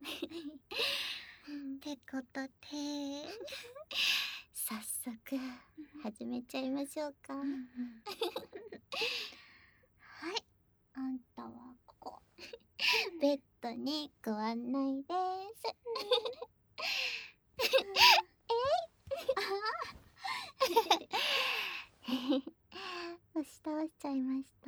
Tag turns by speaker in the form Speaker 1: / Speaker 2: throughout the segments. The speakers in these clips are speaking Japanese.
Speaker 1: ってことで早速始めちゃいましょうか。はい、あんたはここベッドにご案内です。押し倒しちゃいました。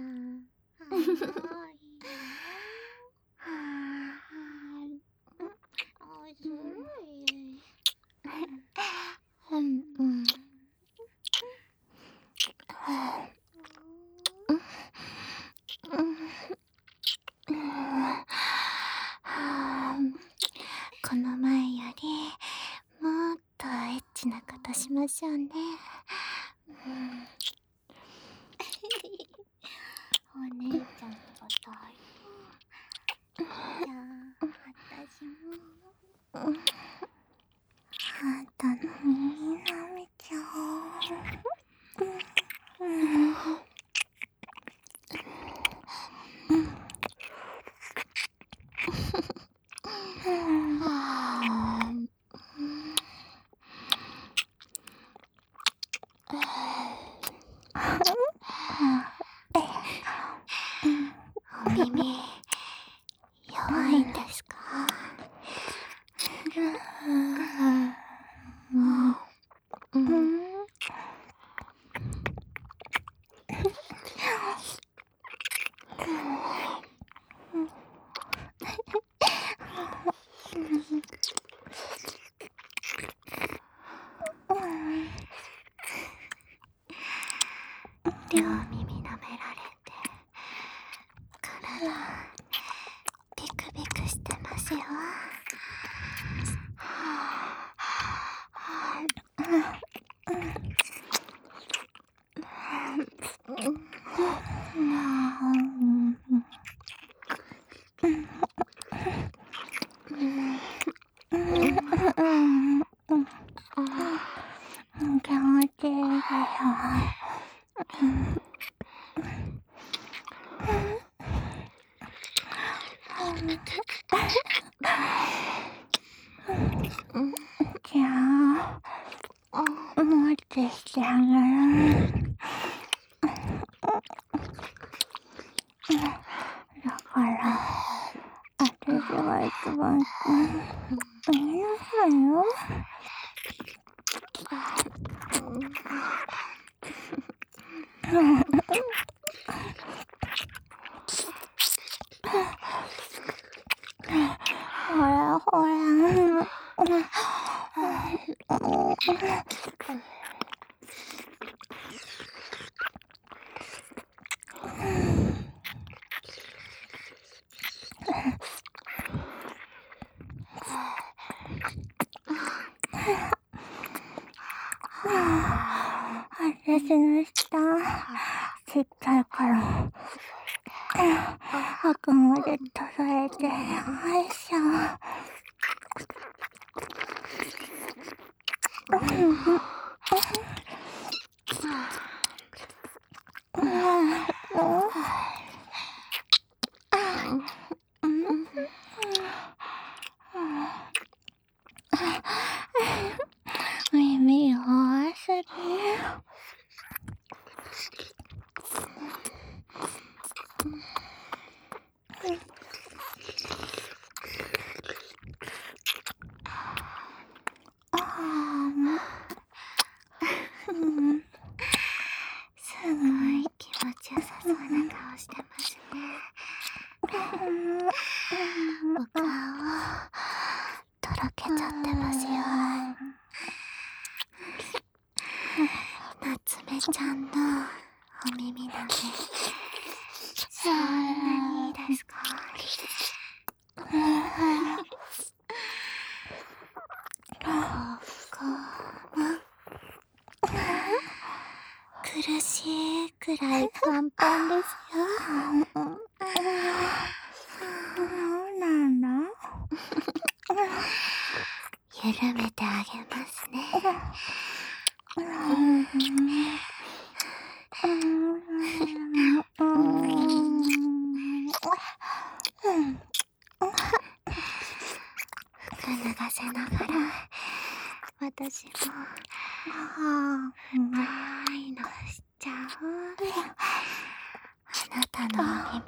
Speaker 1: この前よりもっとエッチなことしましょうね。お姉ちゃんが大じゃあ私もあんたの耳舐めちゃおう。お耳弱いんですか？両耳舐められて体ビクビクしてますよ。気持ちいいでしょ。じゃあもってしてあげる。だから私が一番言いなさいよ。ほらほら。私の舌ちっちゃいから奥まで届いてよいしょ。耳弱すぎ。すごい気持ちよさそうな顔してますね。お顔とろけちゃってますよ。夏目ちゃんのお耳なんでそんなにいいですか？苦しいくらいパンパンですよ。そうなんだ。緩めてあげますね。 らせながら私もいのしちゃう。あなたの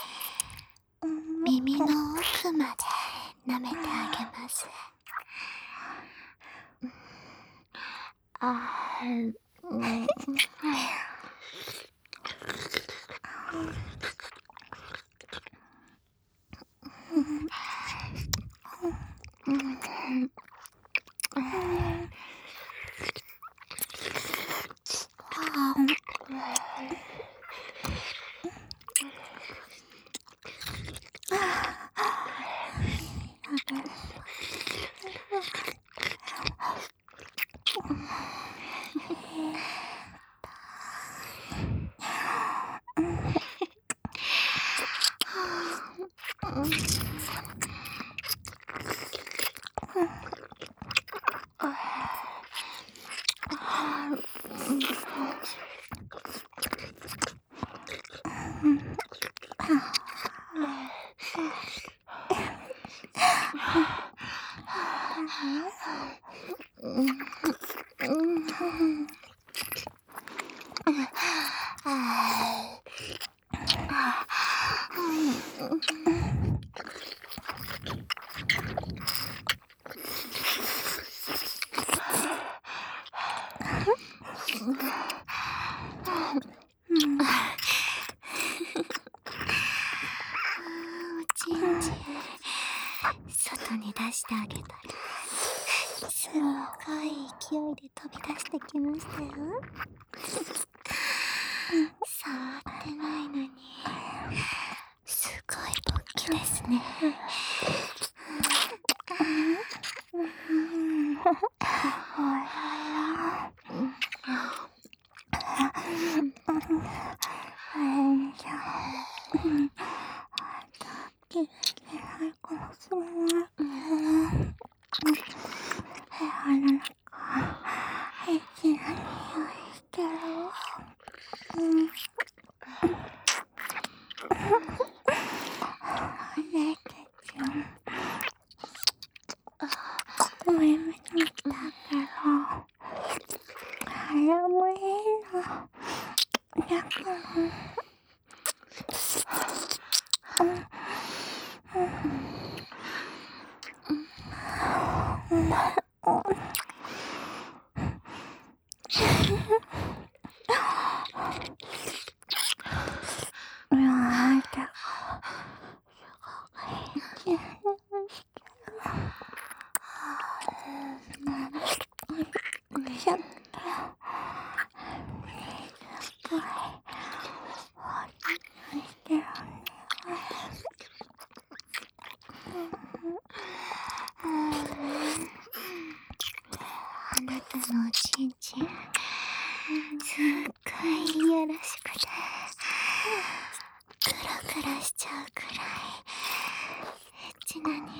Speaker 1: 耳の奥まで舐めてあげます。おちんちん外に出してあげたらすっごい勢いで飛び出してきましたよ。触ってないのにすごいポッキですね。あなたのおちんちんすっごいいやらしくてクラクラしちゃうくらいエッチな匂い。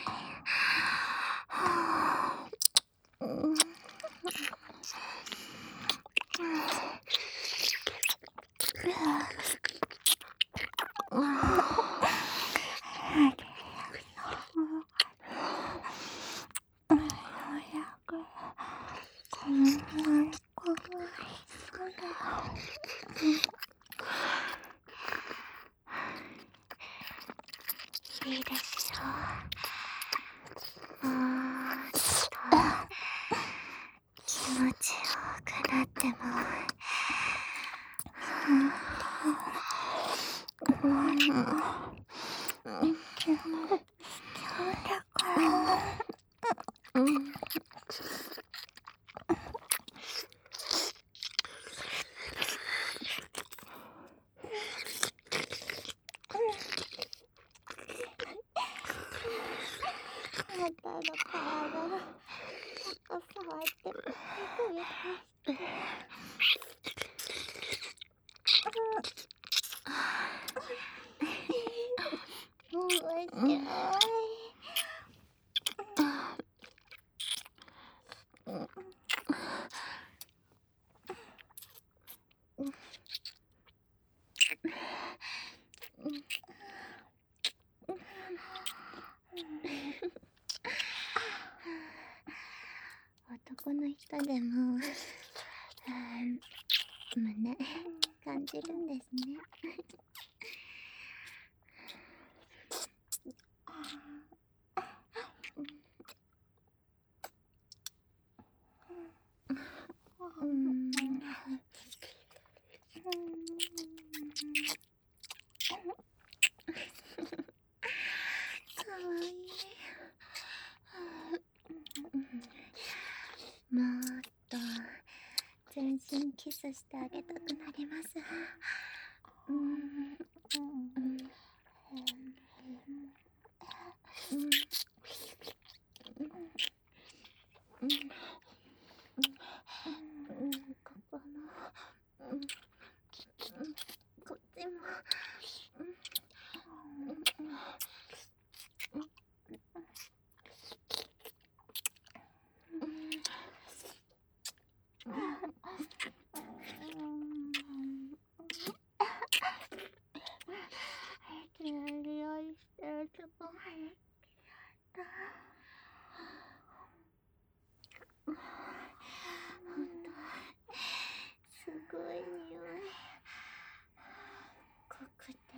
Speaker 1: いいですよ。気持ちよくなっても男の人でも胸感じるんですね。かわいい。もっと全身キスしてあげたくなります。ここも、こっちも。いい匂いしてるけど、ほんとすごい匂い。濃くて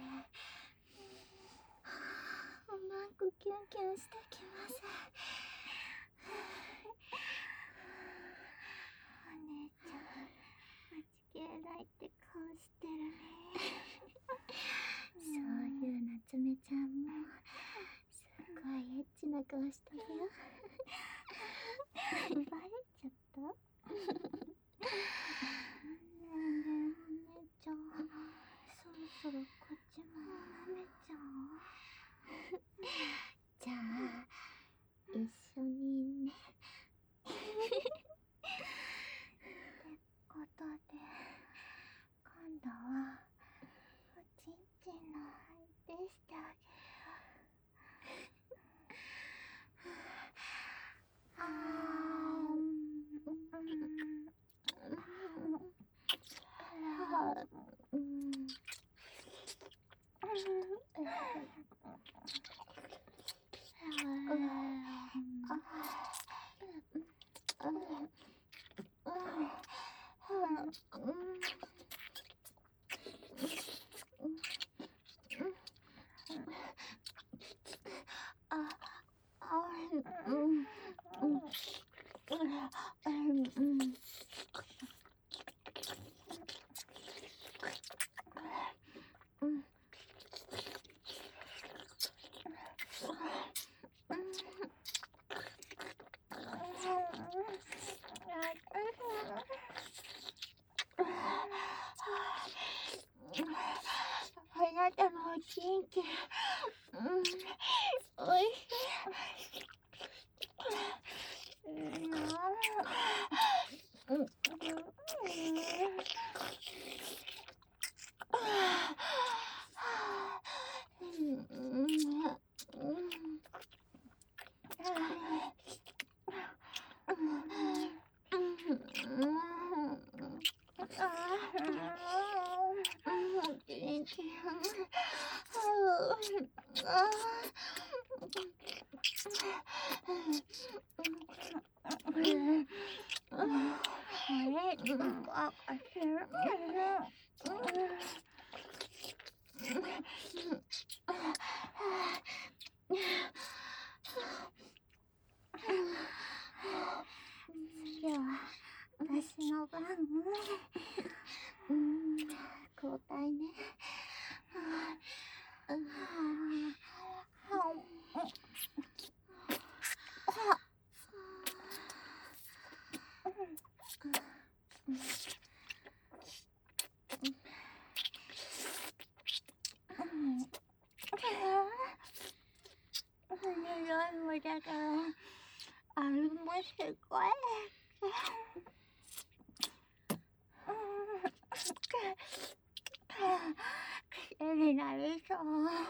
Speaker 1: うまくキュンキュンしてきます。お姉ちゃん、待ちきれないって顔してるね。そういう夏目ちゃんもすっごいエッチな顔してるよ。バレちゃった？お姉ちゃん、そろそろこっちも舐めちゃおう。じゃあ一緒にね。ってことで、今度はおちんちんの相手してあげる。あなたのおちんちん、おいしい。次は私の番。交代ね。匂いだから、あれもすごい。癖になりそう。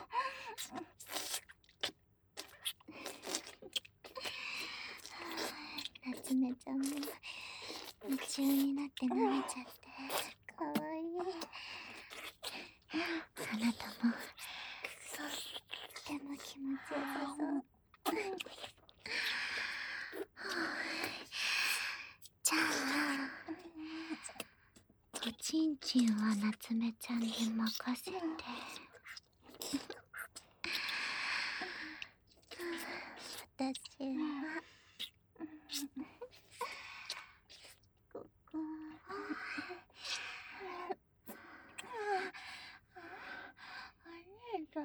Speaker 1: 夏目ちゃんも夢中になって舐めちゃってかわいい。あなたもとっても気持ちよさそう。 神は夏目ちゃんに任せて。私はここお姉ちゃん、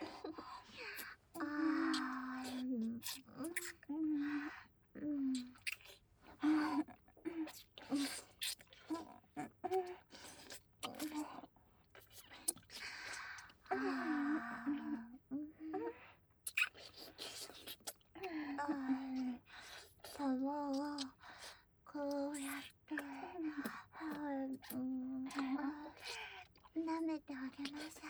Speaker 1: 玉をこうやって舐めてあげなさ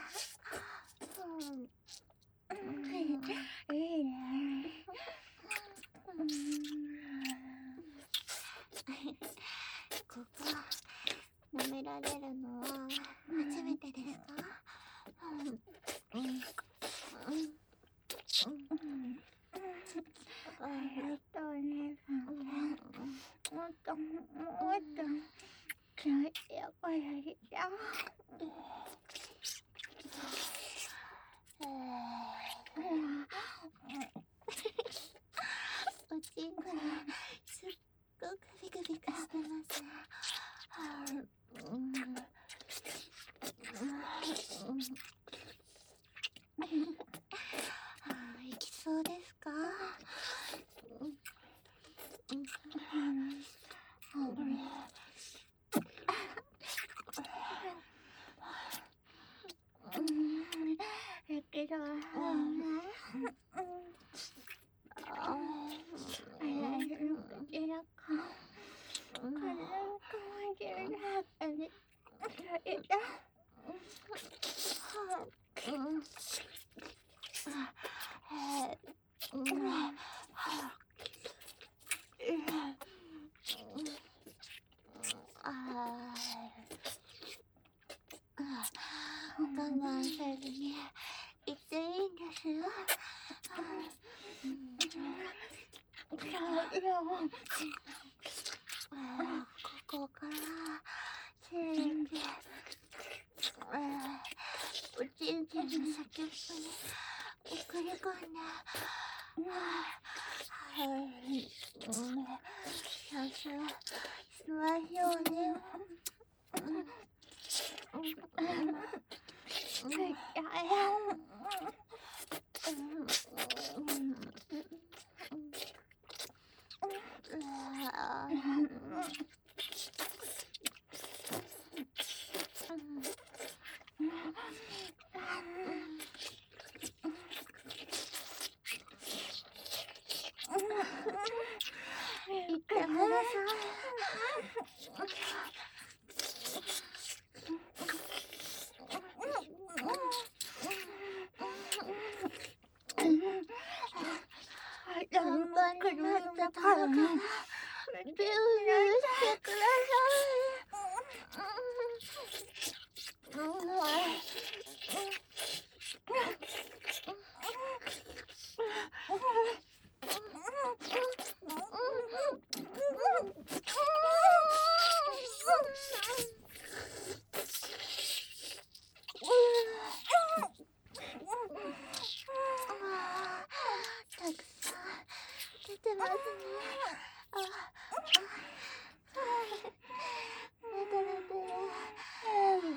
Speaker 1: い。いいね。ここ舐められるのは初めてですか？お姉さん、もっと気持ちよくやりたい。おちんこがすっごくビクビクしてますね。いきそうですか？だけど、我慢せずに言っていいんですよ。ここから精液おちんちんの先っぽに送り込んで、さすがしましょうね。言ってください。頑張りましたから、ビューしてください。たくさん出てますね。出てる。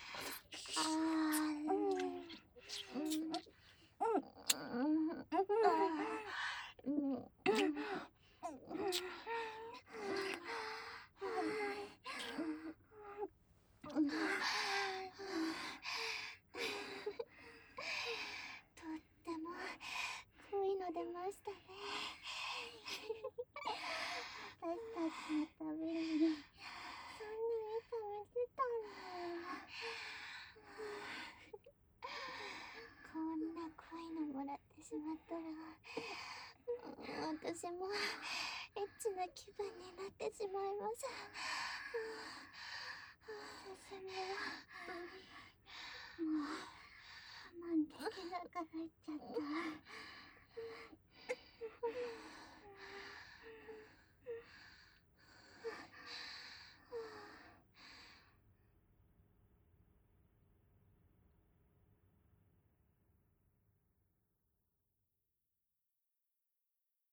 Speaker 1: とっても濃いの出ましたね。私たちのためにそんなに食べてたんだ。こんな濃いのもらってしまったら、私もエッチな気分になってしまいます。私ももう我慢できなくなっちゃった。